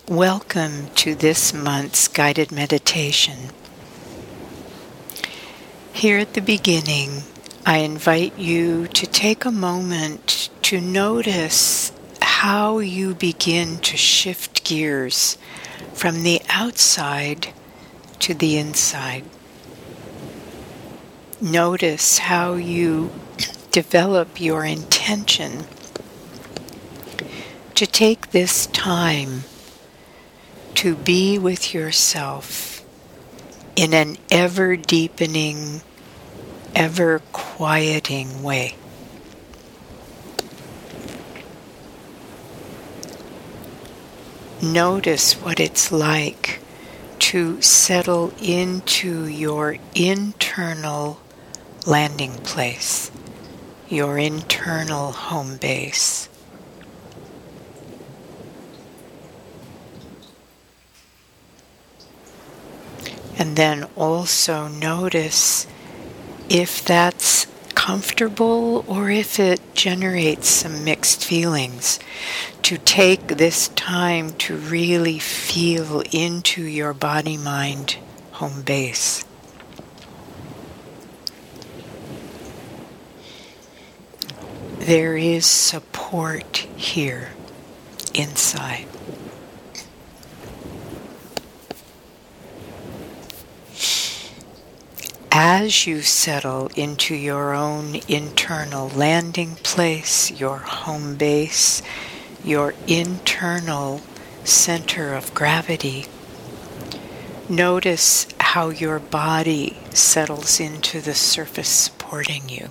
Welcome to this month's guided meditation. Here at the beginning, I invite you to take a moment to notice how you begin to shift gears from the outside to the inside. Notice how you develop your intention to take this time to be with yourself in an ever-deepening, ever-quieting way. Notice what it's like to settle into your internal landing place, your internal home base. And then also notice if that's comfortable or if it generates some mixed feelings. To take this time to really feel into your body-mind home base. There is support here inside. As you settle into your own internal landing place, your home base, your internal center of gravity, notice how your body settles into the surface supporting you.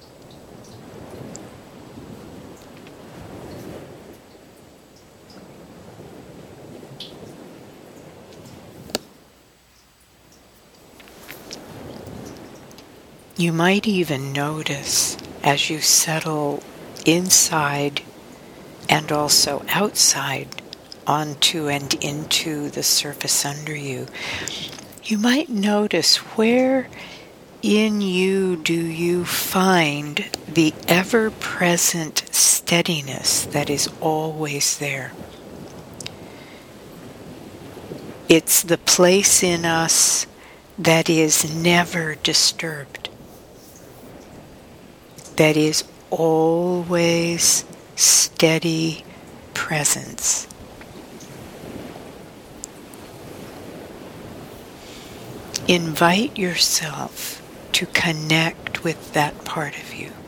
You might even notice as you settle inside and also outside onto and into the surface under you, you might notice where in you do you find the ever-present steadiness that is always there. It's the place in us that is never disturbed, that is always steady presence. Invite yourself to connect with that part of you.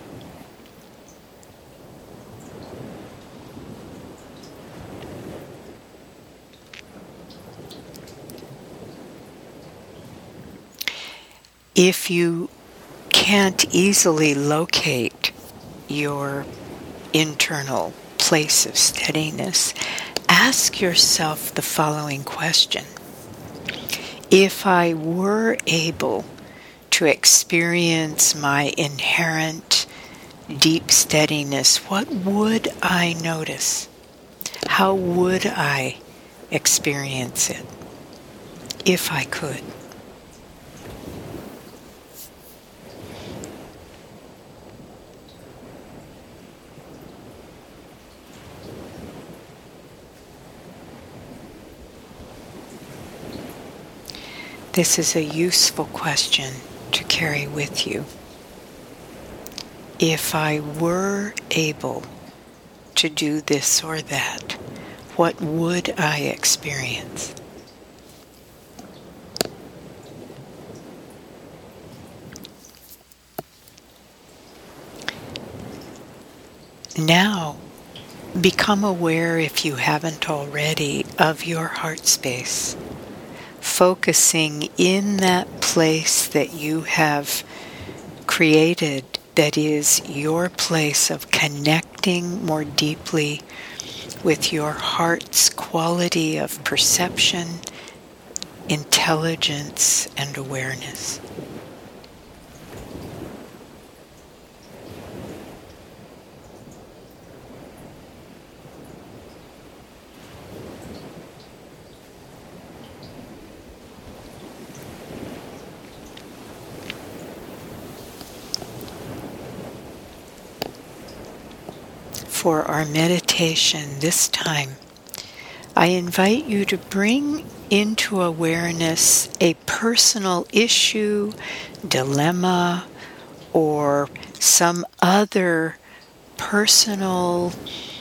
If you can't easily locate your internal place of steadiness, ask yourself the following question. If I were able to experience my inherent deep steadiness, what would I notice? How would I experience it if I could? This is a useful question to carry with you. If I were able to do this or that, what would I experience? Now, become aware, if you haven't already, of your heart space. Focusing in that place that you have created, that is your place of connecting more deeply with your heart's quality of perception, intelligence, and awareness. For our meditation this time, I invite you to bring into awareness a personal issue, dilemma, or some other personal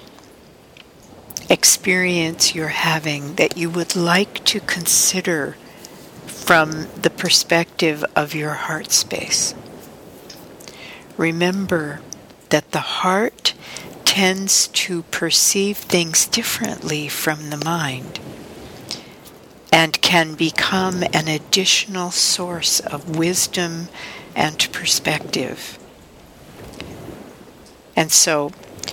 experience you're having that you would like to consider from the perspective of your heart space. Remember that the heart tends to perceive things differently from the mind and can become an additional source of wisdom and perspective. And so,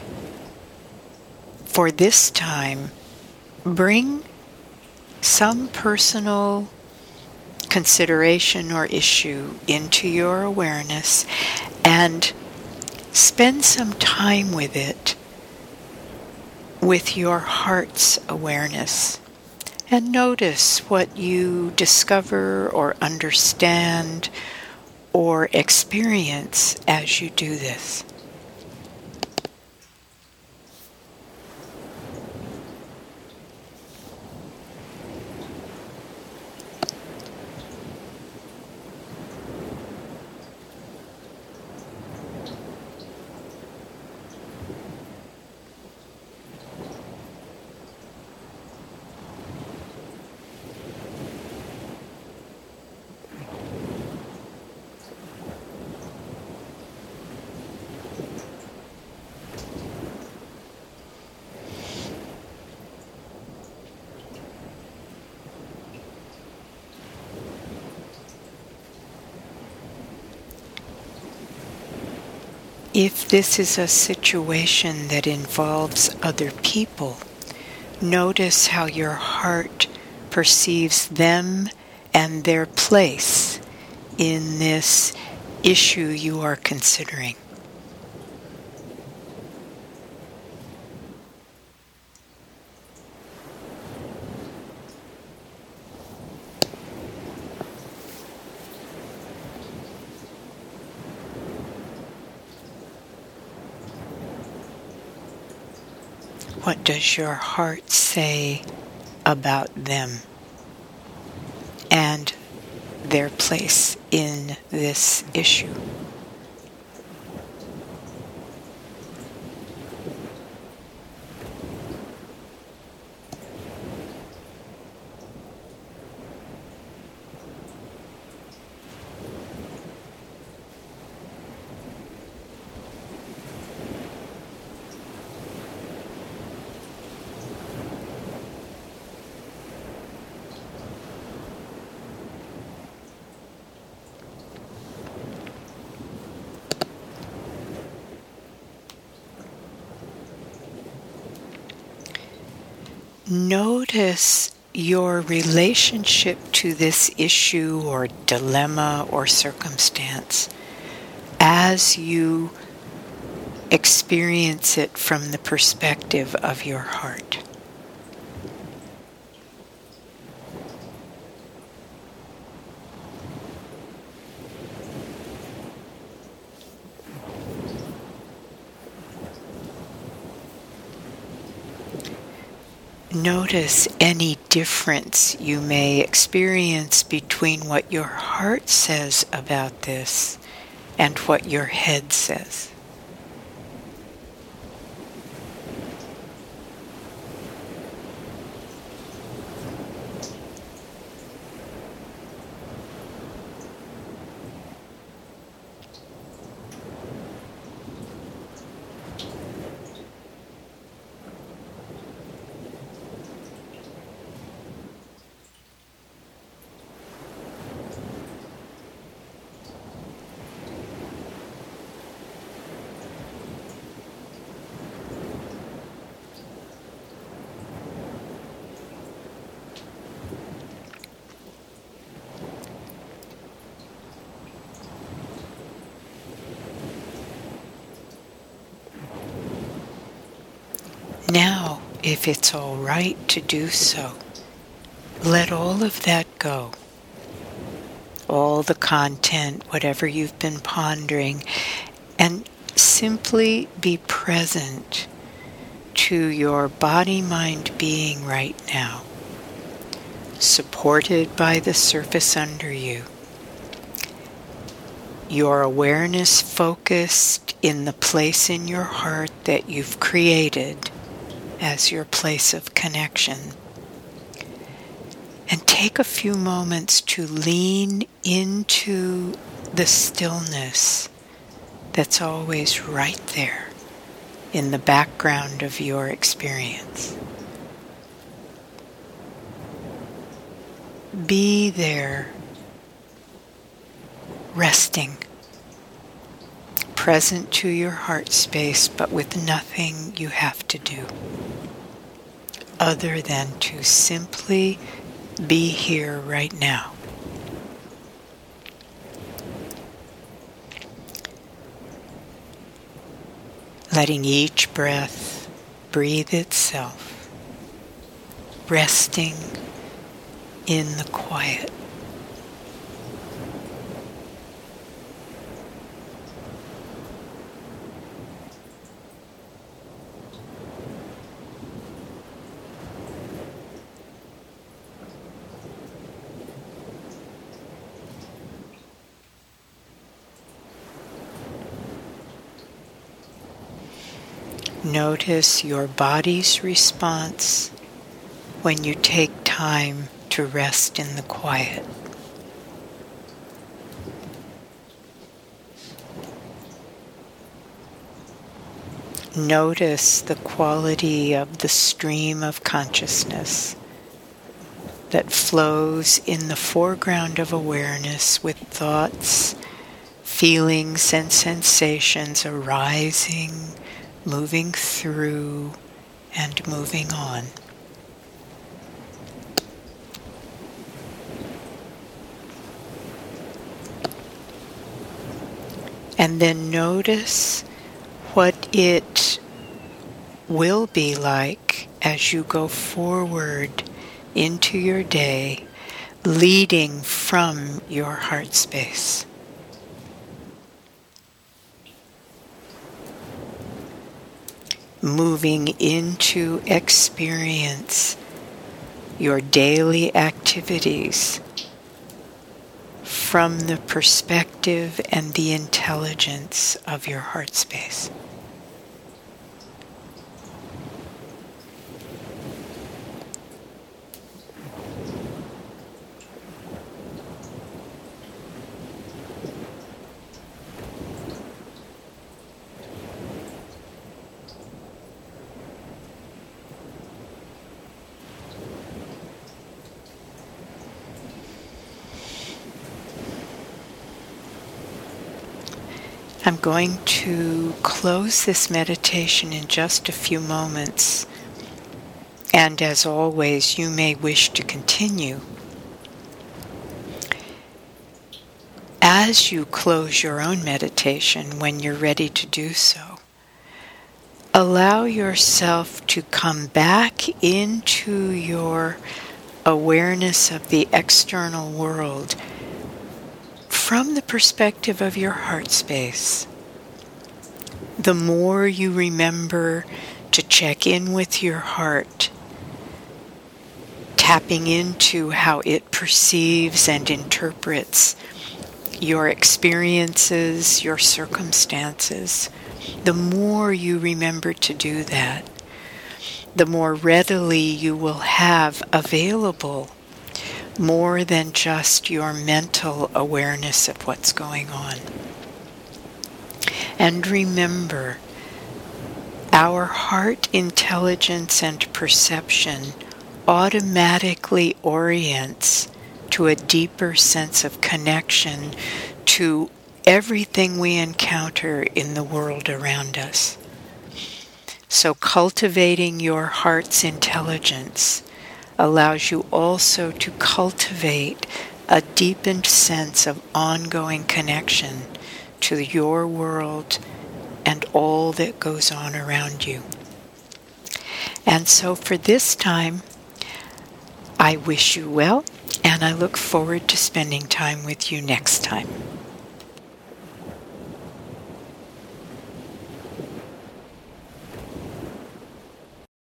for this time, bring some personal consideration or issue into your awareness and spend some time with it, with your heart's awareness. And notice what you discover or understand or experience as you do this. If this is a situation that involves other people, notice how your heart perceives them and their place in this issue you are considering. What does your heart say about them and their place in this issue? Notice your relationship to this issue or dilemma or circumstance as you experience it from the perspective of your heart. Notice any difference you may experience between what your heart says about this and what your head says. Now, if it's all right to do so, let all of that go. All the content, whatever you've been pondering, and simply be present into your body-mind being right now, supported by the surface under you. Your awareness focused in the place in your heart that you've created as your place of connection. And take a few moments to lean into the stillness that's always right there in the background of your experience. Be there, resting, present to your heart space, but with nothing you have to do other than to simply be here right now. Letting each breath breathe itself, resting in the quiet. Notice your body's response when you take time to rest in the quiet. Notice the quality of the stream of consciousness that flows in the foreground of awareness with thoughts, feelings, and sensations arising, moving through, and moving on. And then notice what it will be like as you go forward into your day, leading from your heart space. Moving into experience your daily activities from the perspective and the intelligence of your heart space. I'm going to close this meditation in just a few moments, and as always, you may wish to continue. As you close your own meditation, when you're ready to do so, allow yourself to come back into your awareness of the external world from the perspective of your heart space. The more you remember to check in with your heart, tapping into how it perceives and interprets your experiences, your circumstances, the more you remember to do that, the more readily you will have available more than just your mental awareness of what's going on. And remember, our heart intelligence and perception automatically orients to a deeper sense of connection to everything we encounter in the world around us. So cultivating your heart's intelligence allows you also to cultivate a deepened sense of ongoing connection to your world and all that goes on around you. And so for this time, I wish you well, and I look forward to spending time with you next time.